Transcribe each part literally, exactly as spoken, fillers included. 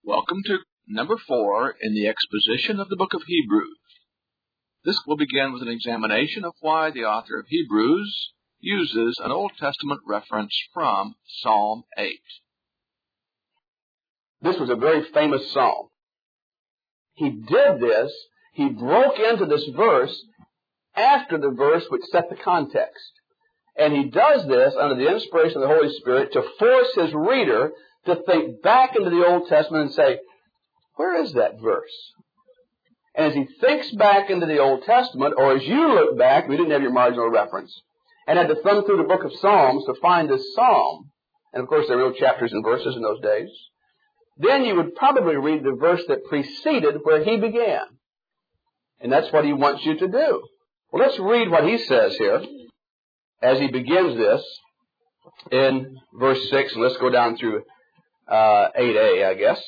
Welcome to number four in the exposition of the book of Hebrews. This will begin with an examination of why the author of Hebrews uses an Old Testament reference from Psalm eight. This was a very famous psalm. He did this, he broke into this verse after the verse which set the context. And he does this under the inspiration of the Holy Spirit to force his reader to think back into the Old Testament and say, where is that verse? And as he thinks back into the Old Testament, or as you look back, we didn't have your marginal reference, and had to thumb through the book of Psalms to find this psalm, and of course there were no chapters and verses in those days, then you would probably read the verse that preceded where he began. And that's what he wants you to do. Well, let's read what he says here as he begins this in verse six, and let's go down through uh, eight a, I guess.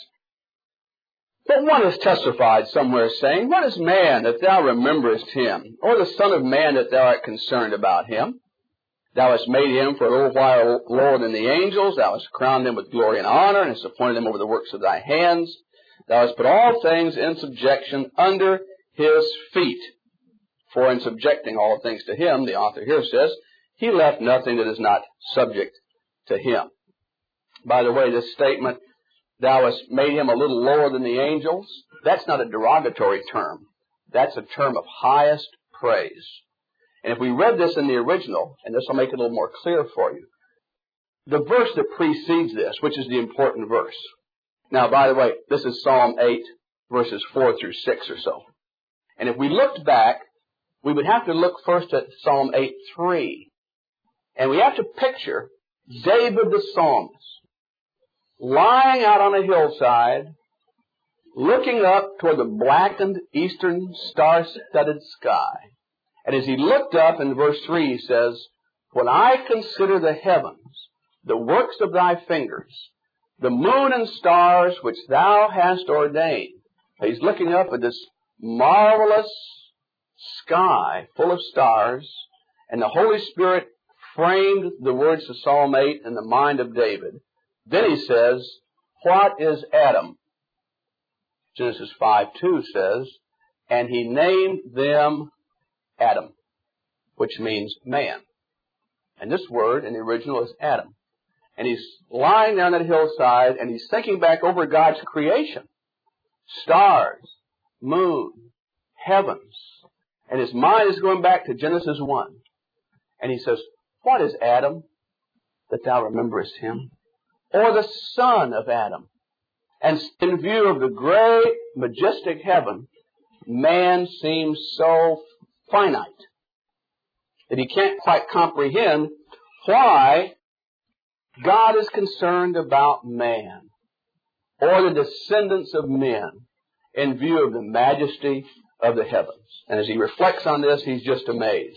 But one has testified somewhere, saying, what is man that thou rememberest him, or the son of man that thou art concerned about him? Thou hast made him for a little while lower than the angels. Thou hast crowned him with glory and honor, and hast appointed him over the works of thy hands. Thou hast put all things in subjection under his feet. For in subjecting all things to him, the author here says, he left nothing that is not subject to him. By the way, this statement, thou hast made him a little lower than the angels, that's not a derogatory term. That's a term of highest praise. And if we read this in the original, and this will make it a little more clear for you, the verse that precedes this, which is the important verse. Now, by the way, this is Psalm eight, verses four through six or so. And if we looked back, we would have to look first at Psalm eight three. And we have to picture David the psalmist lying out on a hillside, looking up toward the blackened eastern star-studded sky. And as he looked up in verse three, he says, when I consider the heavens, the works of thy fingers, the moon and stars which thou hast ordained. He's looking up at this marvelous sky full of stars, and the Holy Spirit framed the words of Psalm eight in the mind of David. Then he says, what is Adam? Genesis five two says, and he named them Adam, which means man. And this word in the original is Adam. And he's lying there on that hillside, and he's thinking back over God's creation. Stars, moon, heavens. And his mind is going back to Genesis one. And he says, what is Adam, that thou rememberest him? Or the son of Adam? And in view of the great, majestic heaven, man seems so finite that he can't quite comprehend why God is concerned about man or the descendants of men in view of the majesty of the heavens. And as he reflects on this, he's just amazed.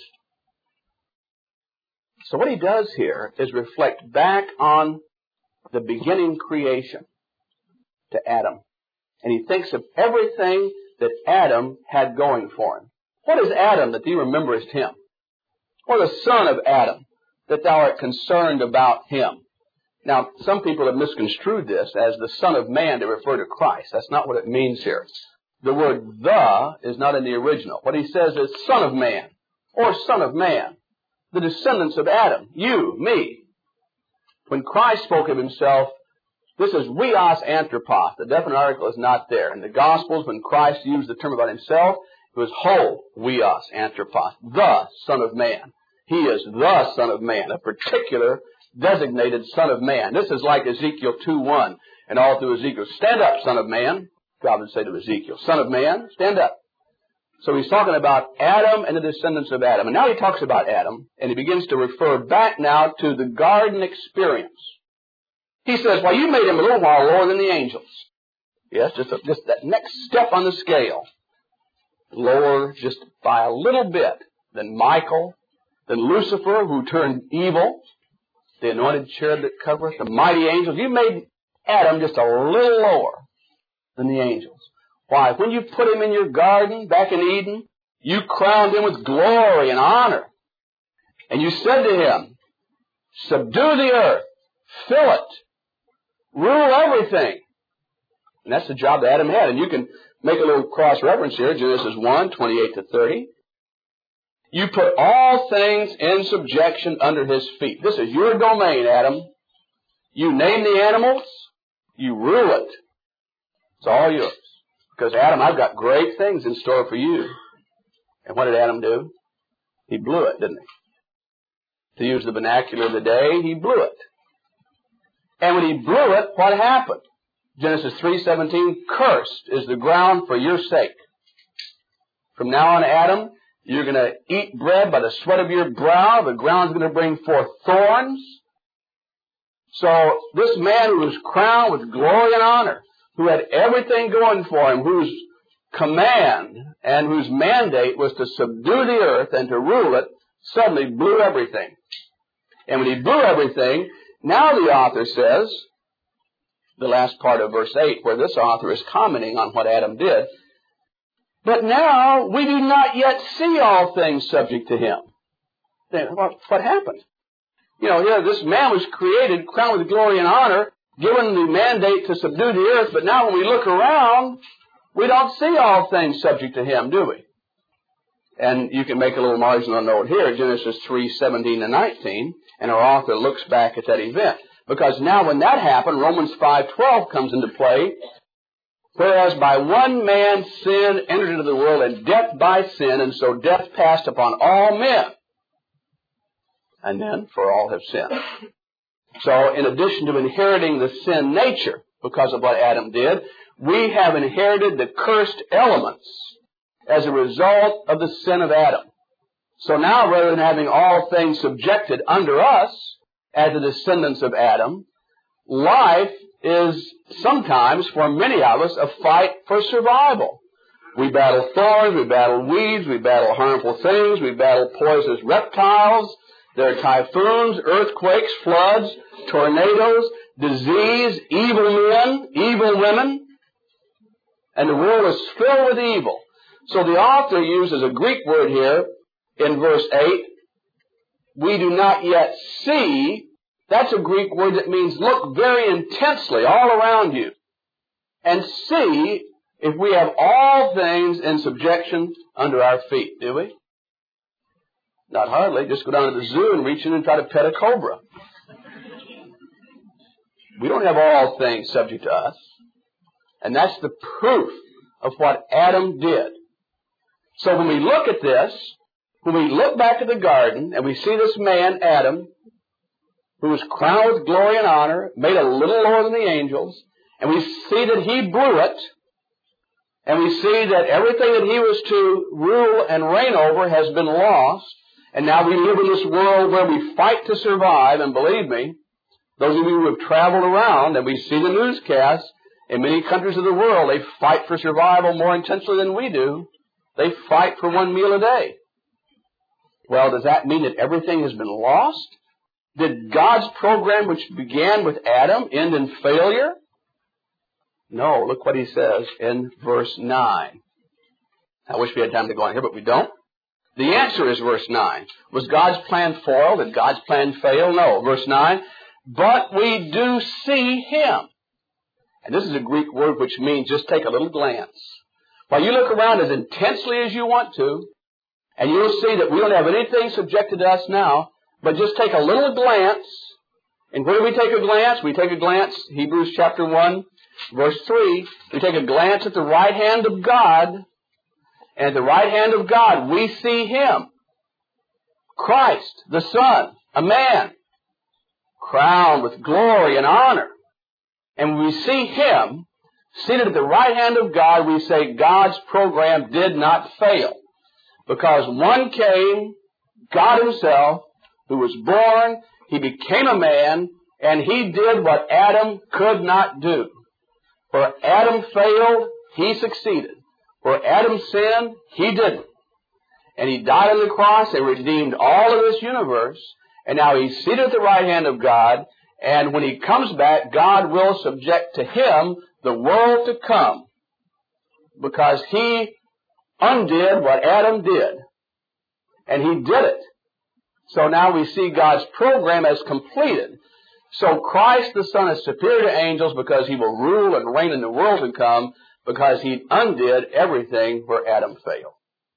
So what he does here is reflect back on the beginning creation to Adam. And he thinks of everything that Adam had going for him. What is Adam that thee rememberest him? Or the son of Adam that thou art concerned about him? Now, some people have misconstrued this as the son of man to refer to Christ. That's not what it means here. The word the is not in the original. What he says is son of man, or son of man, the descendants of Adam, you, me. When Christ spoke of himself, this is weos anthropos. The definite article is not there. In the Gospels, when Christ used the term about himself, it was ho weos anthropos, the Son of Man. He is the Son of Man, a particular designated Son of Man. This is like Ezekiel two one, and all through Ezekiel. Stand up, Son of Man. God would say to Ezekiel, Son of Man, stand up. So he's talking about Adam and the descendants of Adam. And now he talks about Adam, and he begins to refer back now to the garden experience. He says, well, you made him a little while lower than the angels. Yes, just, a, just that next step on the scale. Lower just by a little bit than Michael, than Lucifer, who turned evil, the anointed cherub that covereth, the mighty angels. You made Adam just a little lower than the angels. Why? When you put him in your garden back in Eden, you crowned him with glory and honor. And you said to him, subdue the earth, fill it, rule everything. And that's the job that Adam had. And you can make a little cross-reference here, Genesis one, twenty-eight to thirty. You put all things in subjection under his feet. This is your domain, Adam. You name the animals. You rule it. It's all yours. Because, Adam, I've got great things in store for you. And what did Adam do? He blew it, didn't he? To use the vernacular of the day, he blew it. And when he blew it, what happened? Genesis three seventeen, cursed is the ground for your sake. From now on, Adam, you're going to eat bread by the sweat of your brow. The ground's going to bring forth thorns. So this man who was crowned with glory and honor, who had everything going for him, whose command and whose mandate was to subdue the earth and to rule it, suddenly blew everything. And when he blew everything, now the author says, the last part of verse eight, where this author is commenting on what Adam did, but now we do not yet see all things subject to him. Then what, what happened? You know, here this man was created, crowned with glory and honor, given the mandate to subdue the earth, but now when we look around, we don't see all things subject to him, do we? And you can make a little marginal note here, Genesis three seventeen to nineteen, and our author looks back at that event. Because now when that happened, Romans five twelve comes into play, whereas by one man sin entered into the world, and death by sin, and so death passed upon all men. And then, for all have sinned. So, in addition to inheriting the sin nature, because of what Adam did, we have inherited the cursed elements as a result of the sin of Adam. So now, rather than having all things subjected under us, as the descendants of Adam, life is sometimes, for many of us, a fight for survival. We battle thorns, we battle weeds, we battle harmful things, we battle poisonous reptiles. There are typhoons, earthquakes, floods, tornadoes, disease, evil men, evil women, and the world is filled with evil. So the author uses a Greek word here in verse eight. We do not yet see. That's a Greek word that means look very intensely all around you and see if we have all things in subjection under our feet, do we? Not hardly. Just go down to the zoo and reach in and try to pet a cobra. We don't have all things subject to us. And that's the proof of what Adam did. So when we look at this, when we look back at the garden and we see this man, Adam, who was crowned with glory and honor, made a little lower than the angels, and we see that he blew it, and we see that everything that he was to rule and reign over has been lost, and now we live in this world where we fight to survive, and believe me, those of you who have traveled around, and we see the newscasts, in many countries of the world, they fight for survival more intensely than we do. They fight for one meal a day. Well, does that mean that everything has been lost? Did God's program, which began with Adam, end in failure? No, look what he says in verse nine. I wish we had time to go on here, but we don't. The answer is verse nine. Was God's plan foiled? Did God's plan fail? No. Verse nine. But we do see him. And this is a Greek word which means just take a little glance. While you look around as intensely as you want to, and you'll see that we don't have anything subjected to us now, but just take a little glance. And where do we take a glance? We take a glance, Hebrews chapter one, verse three, we take a glance at the right hand of God. And at the right hand of God, we see him. Christ, the Son, a man, crowned with glory and honor. And when we see him seated at the right hand of God, we say God's program did not fail. Because one came, God himself, who was born, he became a man, and he did what Adam could not do. Where Adam failed, he succeeded. Where Adam sinned, he didn't. And he died on the cross and redeemed all of this universe. And now he's seated at the right hand of God. And when he comes back, God will subject to him the world to come. Because he undid what Adam did. And he did it. So now we see God's program as completed. So Christ the Son is superior to angels because he will rule and reign in the world to come, because he undid everything where Adam failed.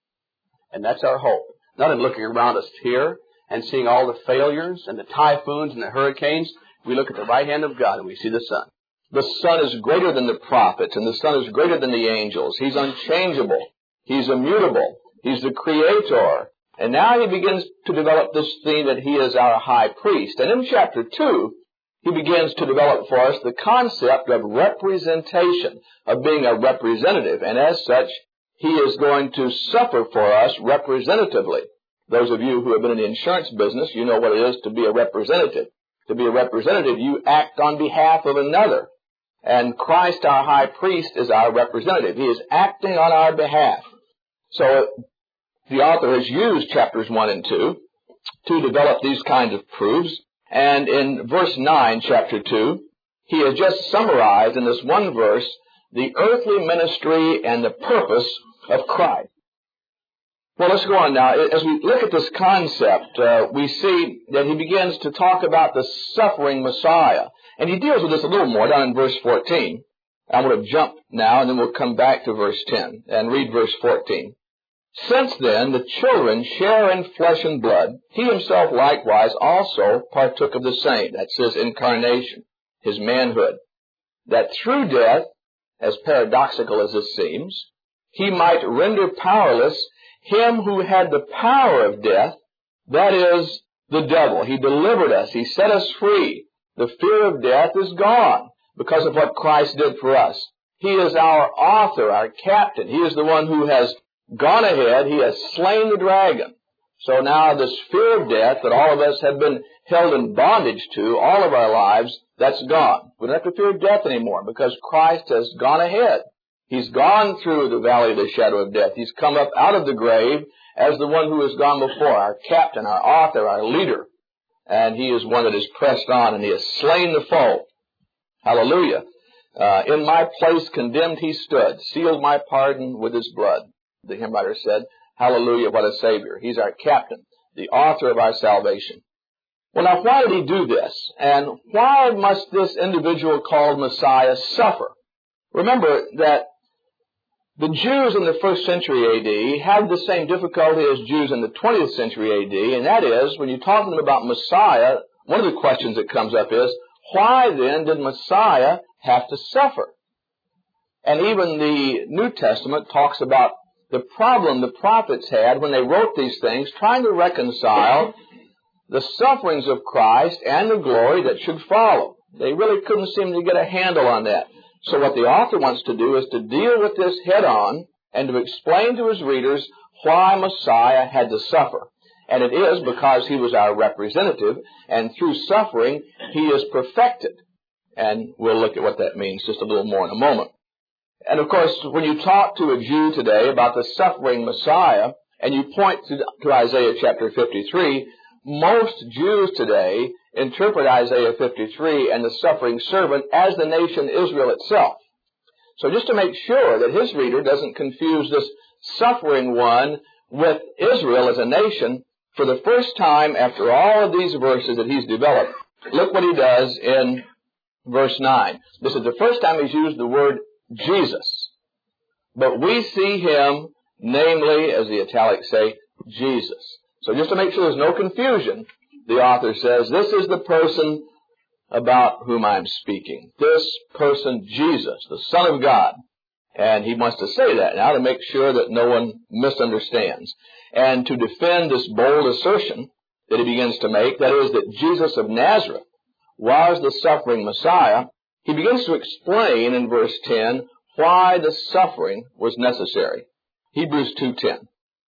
And that's our hope. Not in looking around us here and seeing all the failures and the typhoons and the hurricanes. We look at the right hand of God and we see the Son. The Son is greater than the prophets, and the Son is greater than the angels. He's unchangeable. He's immutable. He's the Creator. And now he begins to develop this theme that he is our high priest. And in chapter two, he begins to develop for us the concept of representation, of being a representative. And as such, he is going to suffer for us representatively. Those of you who have been in the insurance business, you know what it is to be a representative. To be a representative, you act on behalf of another. And Christ, our high priest, is our representative. He is acting on our behalf. So the author has used chapters one and two to develop these kinds of proofs. And in verse nine, chapter two, he has just summarized in this one verse the earthly ministry and the purpose of Christ. Well, let's go on now. As we look at this concept, uh, we see that he begins to talk about the suffering Messiah. And he deals with this a little more down in verse fourteen. I'm going to jump now, and then we'll come back to verse ten and read verse fourteen. Since then the children share in flesh and blood, he himself likewise also partook of the same. That's his incarnation, his manhood. That through death, as paradoxical as it seems, he might render powerless him who had the power of death, that is, the devil. He delivered us. He set us free. The fear of death is gone because of what Christ did for us. He is our author, our captain. He is the one who has gone ahead. He has slain the dragon. So now this fear of death that all of us have been held in bondage to all of our lives, that's gone. We don't have to fear death anymore because Christ has gone ahead. He's gone through the valley of the shadow of death. He's come up out of the grave as the one who has gone before, our captain, our author, our leader. And he is one that is pressed on, and he has slain the foe. Hallelujah. Uh, in my place condemned he stood, sealed my pardon with his blood. The hymn writer said, hallelujah, what a Savior. He's our captain, the author of our salvation. Well, now, why did he do this? And why must this individual called Messiah suffer? Remember that the Jews in the first century A D had the same difficulty as Jews in the twentieth century A D, and that is, when you talk to them about Messiah, one of the questions that comes up is, why then did Messiah have to suffer? And even the New Testament talks about the problem the prophets had when they wrote these things, trying to reconcile the sufferings of Christ and the glory that should follow. They really couldn't seem to get a handle on that. So what the author wants to do is to deal with this head on and to explain to his readers why Messiah had to suffer. And it is because he was our representative, and through suffering he is perfected. And we'll look at what that means just a little more in a moment. And of course, when you talk to a Jew today about the suffering Messiah, and you point to, to Isaiah chapter fifty-three, most Jews today interpret Isaiah fifty-three and the suffering servant as the nation Israel itself. So just to make sure that his reader doesn't confuse this suffering one with Israel as a nation, for the first time after all of these verses that he's developed, look what he does in verse nine. This is the first time he's used the word Jesus. But we see him, namely, as the italics say, Jesus. So just to make sure there's no confusion, the author says, this is the person about whom I'm speaking. This person, Jesus, the Son of God. And he wants to say that now to make sure that no one misunderstands. And to defend this bold assertion that he begins to make, that is that Jesus of Nazareth was the suffering Messiah, he begins to explain in verse ten why the suffering was necessary. Hebrews two ten.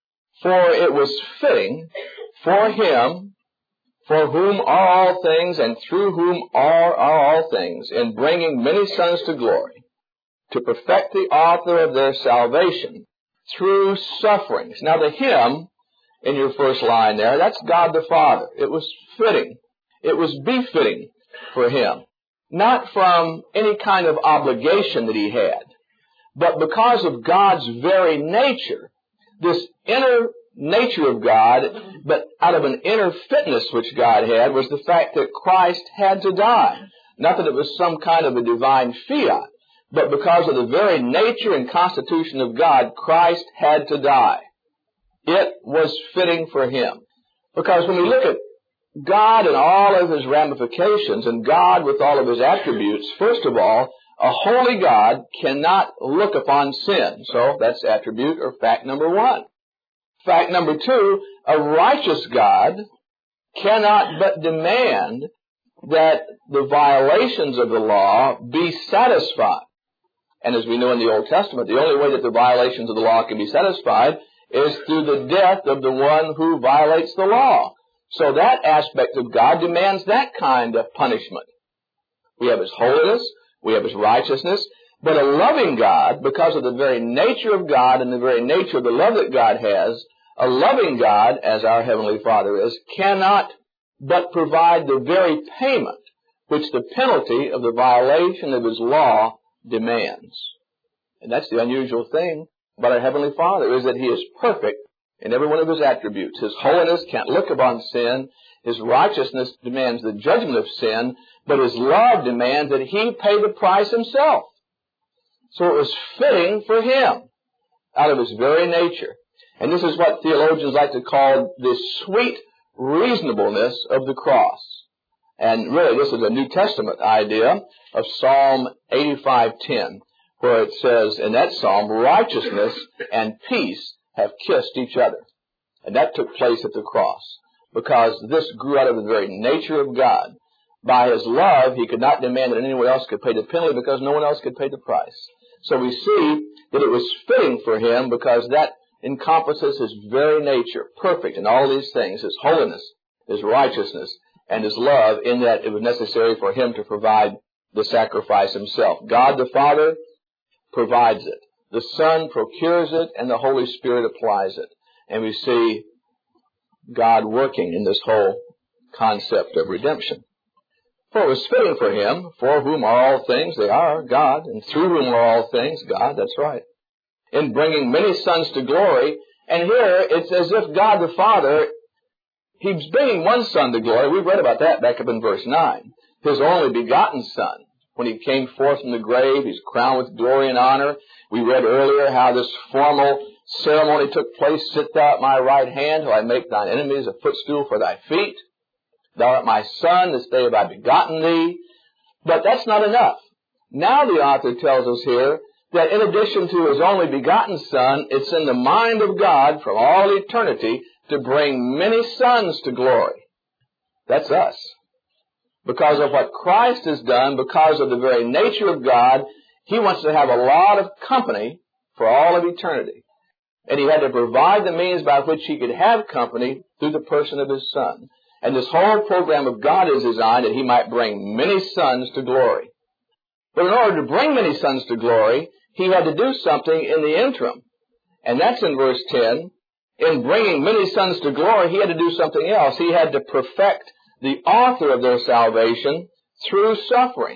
For it was fitting for him, for whom are all things, and through whom are, are all things, in bringing many sons to glory, to perfect the author of their salvation through sufferings. Now the him, in your first line there, that's God the Father. It was fitting. It was befitting for him. Not from any kind of obligation that he had, but because of God's very nature, this inner nature of God, but out of an inner fitness which God had, was the fact that Christ had to die. Not that it was some kind of a divine fiat, but because of the very nature and constitution of God, Christ had to die. It was fitting for him. Because when we look at God and all of his ramifications, and God with all of his attributes, first of all, a holy God cannot look upon sin. So that's attribute or fact number one. Fact number two, a righteous God cannot but demand that the violations of the law be satisfied. And as we know in the Old Testament, the only way that the violations of the law can be satisfied is through the death of the one who violates the law. So that aspect of God demands that kind of punishment. We have his holiness, we have his righteousness, but a loving God, because of the very nature of God and the very nature of the love that God has, a loving God, as our Heavenly Father is, cannot but provide the very payment which the penalty of the violation of his law demands. And that's the unusual thing about our Heavenly Father, is that he is perfect in every one of his attributes. His holiness can't look upon sin. His righteousness demands the judgment of sin, but his love demands that he pay the price himself. So it was fitting for him out of his very nature. And this is what theologians like to call the sweet reasonableness of the cross. And really, this is a New Testament idea of Psalm eighty-five ten, where it says in that psalm, righteousness and peace have kissed each other. And that took place at the cross, because this grew out of the very nature of God. By his love, he could not demand that anyone else could pay the penalty, because no one else could pay the price. So we see that it was fitting for him, because that encompasses his very nature, perfect in all these things, his holiness, his righteousness, and his love, in that it was necessary for him to provide the sacrifice himself. God the Father provides it. The Son procures it, and the Holy Spirit applies it. And we see God working in this whole concept of redemption. For it was fitting for him, for whom are all things, they are God, and through whom are all things, God, that's right, in bringing many sons to glory. And here it's as if God the Father, he's bringing one son to glory. We've read about that back up in verse nine. His only begotten Son. When he came forth from the grave, he's crowned with glory and honor. We read earlier how this formal ceremony took place. Sit thou at my right hand till I make thine enemies a footstool for thy feet. Thou art my Son, this day have I begotten thee. But that's not enough. Now the author tells us here that in addition to his only begotten Son, it's in the mind of God from all eternity to bring many sons to glory. That's us. Because of what Christ has done, because of the very nature of God, he wants to have a lot of company for all of eternity. And he had to provide the means by which he could have company through the person of his Son. And this whole program of God is designed that he might bring many sons to glory. But in order to bring many sons to glory, he had to do something in the interim. And that's in verse ten. In bringing many sons to glory, he had to do something else. He had to perfect the author of their salvation through suffering.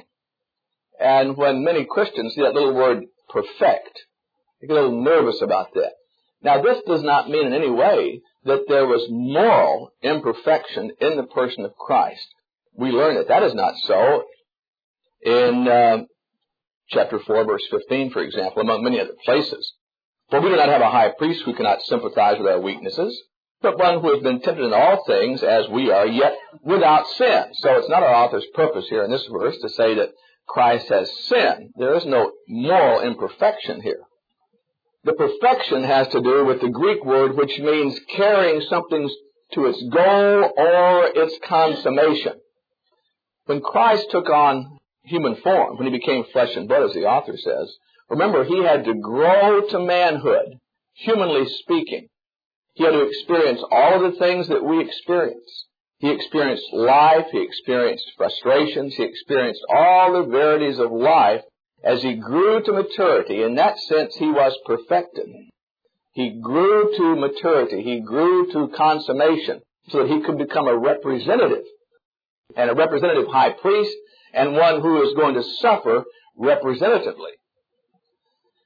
And when many Christians see that little word perfect, they get a little nervous about that. Now, this does not mean in any way that there was moral imperfection in the person of Christ. We learn that that is not so in uh, chapter four, verse fifteen, for example, among many other places. For we do not have a high priest who cannot sympathize with our weaknesses, but one who has been tempted in all things as we are, yet without sin. So it's not our author's purpose here in this verse to say that Christ has sin. There is no moral imperfection here. The perfection has to do with the Greek word which means carrying something to its goal or its consummation. When Christ took on human form, when he became flesh and blood, as the author says, remember, he had to grow to manhood, humanly speaking. He had to experience all of the things that we experience. He experienced life, he experienced frustrations, he experienced all the verities of life. As he grew to maturity, in that sense he was perfected. He grew to maturity, he grew to consummation, so that he could become a representative, and a representative high priest, and one who is going to suffer representatively.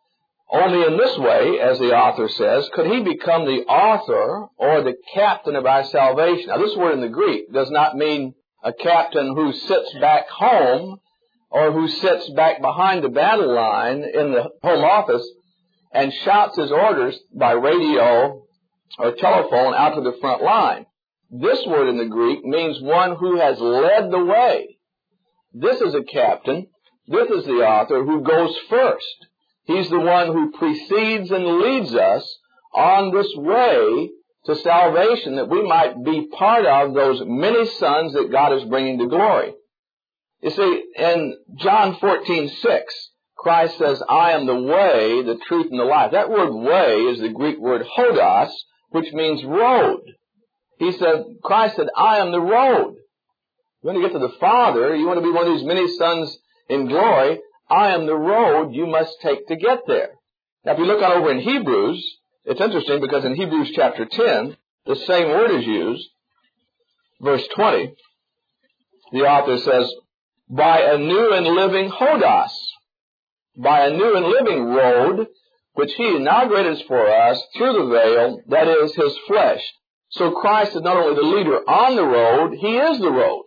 Only in this way, as the author says, could he become the author or the captain of our salvation. Now, this word in the Greek does not mean a captain who sits back home or who sits back behind the battle line in the home office and shouts his orders by radio or telephone out to the front line. This word in the Greek means one who has led the way. This is a captain. This is the author who goes first. He's the one who precedes and leads us on this way to salvation, that we might be part of those many sons that God is bringing to glory. You see, in John fourteen six, Christ says, I am the way, the truth, and the life. That word way is the Greek word hodos, which means road. He said, Christ said, I am the road. You want to get to the Father, you want to be one of these many sons in glory, I am the road you must take to get there. Now, if you look on over in Hebrews, it's interesting because in Hebrews chapter ten, the same word is used. Verse twenty, the author says, by a new and living hodos, by a new and living road, which he inaugurated for us through the veil, that is his flesh. So Christ is not only the leader on the road, he is the road.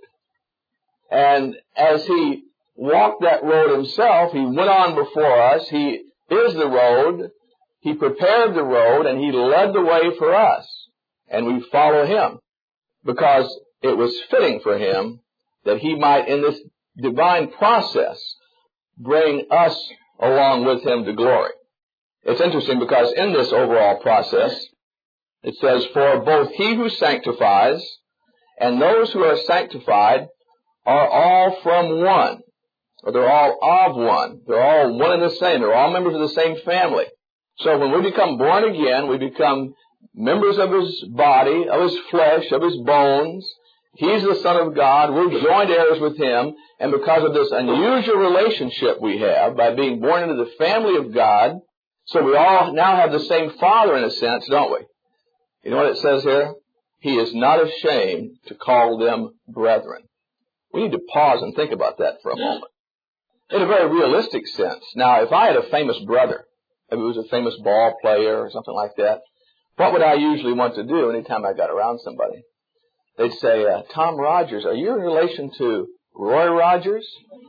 And as he walked that road himself, he went on before us, he is the road, he prepared the road, and he led the way for us. And we follow him because it was fitting for him that he might, in this divine process, bring us along with him to glory. It's interesting because in this overall process, it says, for both he who sanctifies and those who are sanctified are all from one, or they're all of one. They're all one and the same. They're all members of the same family. So when we become born again, we become members of his body, of his flesh, of his bones. He's the Son of God. We're joined heirs with him. And because of this unusual relationship we have by being born into the family of God, so we all now have the same Father in a sense, don't we? You know what it says here? He is not ashamed to call them brethren. We need to pause and think about that for a moment. In a very realistic sense. Now, if I had a famous brother, if it was a famous ball player or something like that, what would I usually want to do anytime I got around somebody? They'd say, uh, Tom Rogers, are you in relation to Roy Rogers?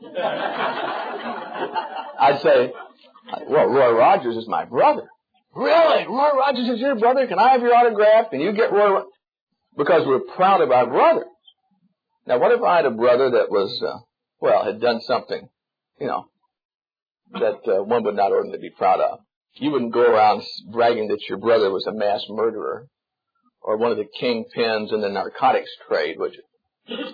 I'd say, well, Roy Rogers is my brother. Really? Roy Rogers is your brother? Can I have your autograph? Can you get Roy Rogers? Because we're proud of our brother. Now, what if I had a brother that was, uh, well, had done something, you know, that uh, one would not ordinarily be proud of? You wouldn't go around bragging that your brother was a mass murderer or one of the kingpins in the narcotics trade, would you?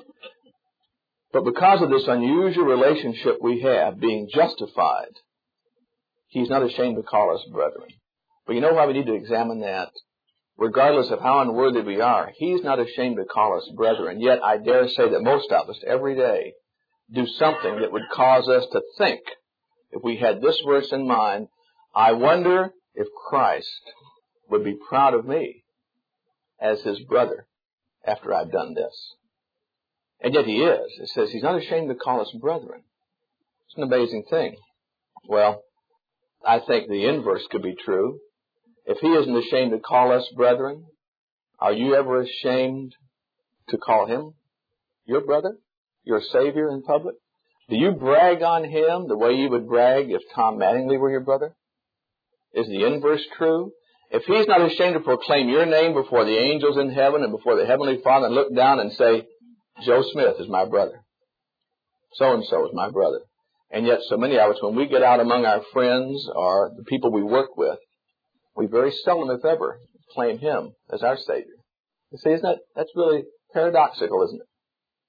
But because of this unusual relationship we have, being justified, he's not ashamed to call us brethren. But you know why we need to examine that? Regardless of how unworthy we are, he's not ashamed to call us brethren. Yet I dare say that most of us every day do something that would cause us to think, if we had this verse in mind, I wonder if Christ would be proud of me as his brother after I've done this. And yet he is. It says he's not ashamed to call us brethren. It's an amazing thing. Well, I think the inverse could be true. If he isn't ashamed to call us brethren, are you ever ashamed to call him your brother, your Savior in public? Do you brag on him the way you would brag if Tom Mattingly were your brother? Is the inverse true? If he's not ashamed to proclaim your name before the angels in heaven and before the Heavenly Father and look down and say, Joe Smith is my brother. So-and-so is my brother. And yet so many of us, when we get out among our friends or the people we work with, we very seldom, if ever, claim him as our Savior. You see, isn't that, that's really paradoxical, isn't it?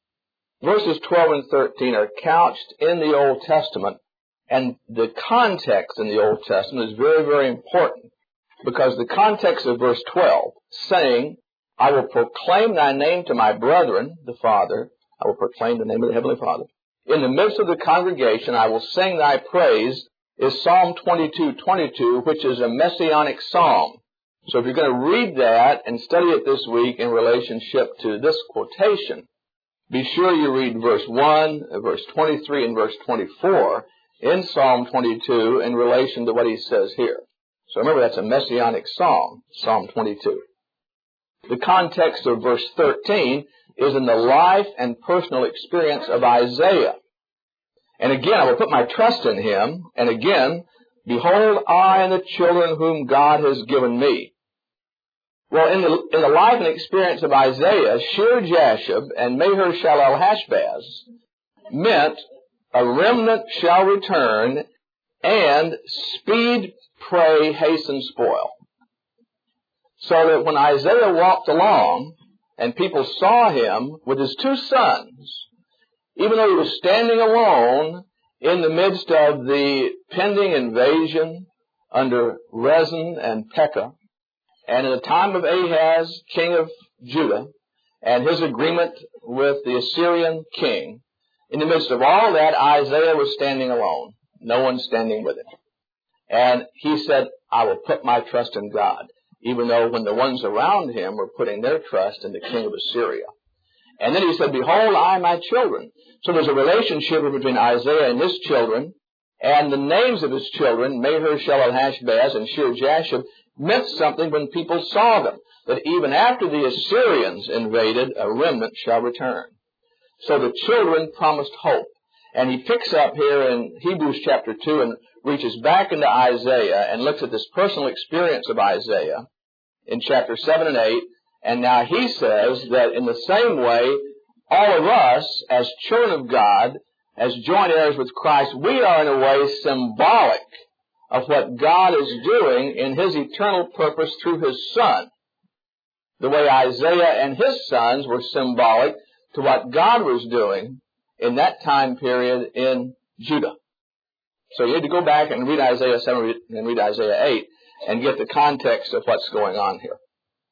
Verses twelve and thirteen are couched in the Old Testament, and the context in the Old Testament is very, very important, because the context of verse twelve, saying, I will proclaim thy name to my brethren, the Father, I will proclaim the name of the Heavenly Father. In the midst of the congregation, I will sing thy praise, is Psalm twenty-two twenty-two, which is a messianic psalm. So if you're going to read that and study it this week in relationship to this quotation, be sure you read verse one, verse twenty-three, and verse twenty-four. in Psalm twenty-two in relation to what he says here. So remember, that's a messianic psalm, Psalm twenty-two. The context of verse thirteen is in the life and personal experience of Isaiah. And again, I will put my trust in him. And again, behold, I and the children whom God has given me. Well, in the, in the life and experience of Isaiah, Shear-Jashub and Maher-Shalal-Hashbaz meant a remnant shall return and speed, pray, hasten, spoil. So that when Isaiah walked along and people saw him with his two sons, even though he was standing alone in the midst of the pending invasion under Rezin and Pekah, and in the time of Ahaz, king of Judah, and his agreement with the Assyrian king, in the midst of all that, Isaiah was standing alone. No one standing with him. And he said, I will put my trust in God, even though when the ones around him were putting their trust in the king of Assyria. And then he said, behold, I and my children. So there's a relationship between Isaiah and his children, and the names of his children, Maher-Shalal-Hashbaz and Shear-Jashub, meant something when people saw them, that even after the Assyrians invaded, a remnant shall return. So the children promised hope. And he picks up here in Hebrews chapter two and reaches back into Isaiah and looks at this personal experience of Isaiah in chapter seven and eight. And now he says that in the same way, all of us, as children of God, as joint heirs with Christ, we are in a way symbolic of what God is doing in his eternal purpose through his Son. The way Isaiah and his sons were symbolic to what God was doing in that time period in Judah. So you need to go back and read Isaiah seven and read Isaiah eight and get the context of what's going on here.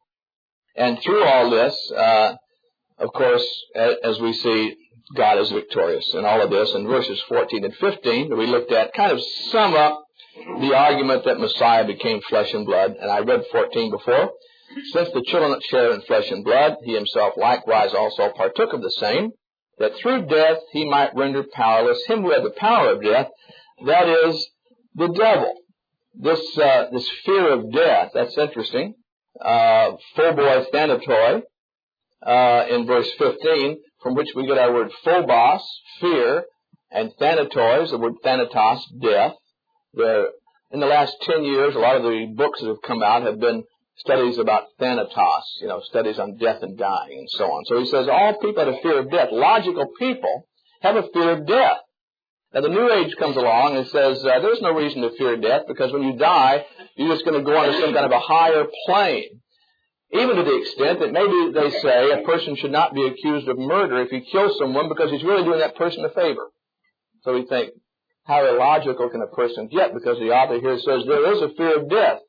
And through all this, uh, of course, as we see, God is victorious in all of this. In verses fourteen and fifteen that we looked at kind of sum up the argument that Messiah became flesh and blood. And I read fourteen before. Since the children share in flesh and blood, he himself likewise also partook of the same, that through death he might render powerless him who had the power of death, that is, the devil. This uh, this fear of death, that's interesting. Uh, phoboi thanatoi, uh, in verse fifteen, from which we get our word phobos, fear, and thanatoi, the word thanatos, death. There, in the last ten years, a lot of the books that have come out have been studies about thanatos, you know, studies on death and dying and so on. So he says all people have a fear of death. Logical people have a fear of death. Now the New Age comes along and says uh, there's no reason to fear death because when you die, you're just going to go on to some kind of a higher plane. Even to the extent that maybe they say a person should not be accused of murder if he kills someone because he's really doing that person a favor. So we think, how illogical can a person get? Because the author here says there is a fear of death.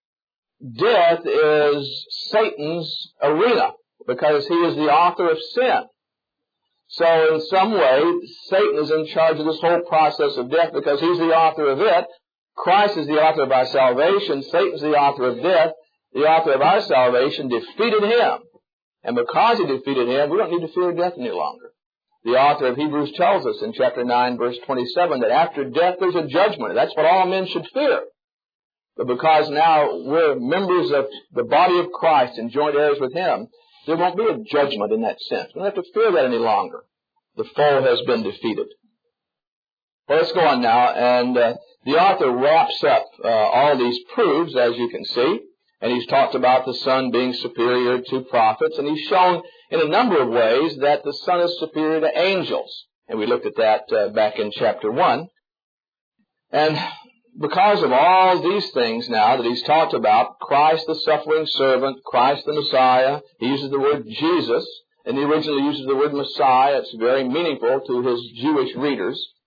Death is Satan's arena because he is the author of sin. So in some way, Satan is in charge of this whole process of death because he's the author of it. Christ is the author of our salvation. Satan's the author of death. The author of our salvation defeated him. And because he defeated him, we don't need to fear death any longer. The author of Hebrews tells us in chapter nine, verse twenty-seven, that after death there's a judgment. That's what all men should fear. But because now we're members of the body of Christ and joint heirs with him, there won't be a judgment in that sense. We don't have to fear that any longer. The foe has been defeated. Well, let's go on now. And uh, the author wraps up uh, all these proofs, as you can see. And he's talked about the Son being superior to prophets. And he's shown in a number of ways that the Son is superior to angels. And we looked at that uh, back in chapter one. And because of all these things now that he's talked about, Christ the suffering servant, Christ the Messiah, he uses the word Jesus, and he originally uses the word Messiah. It's very meaningful to his Jewish readers.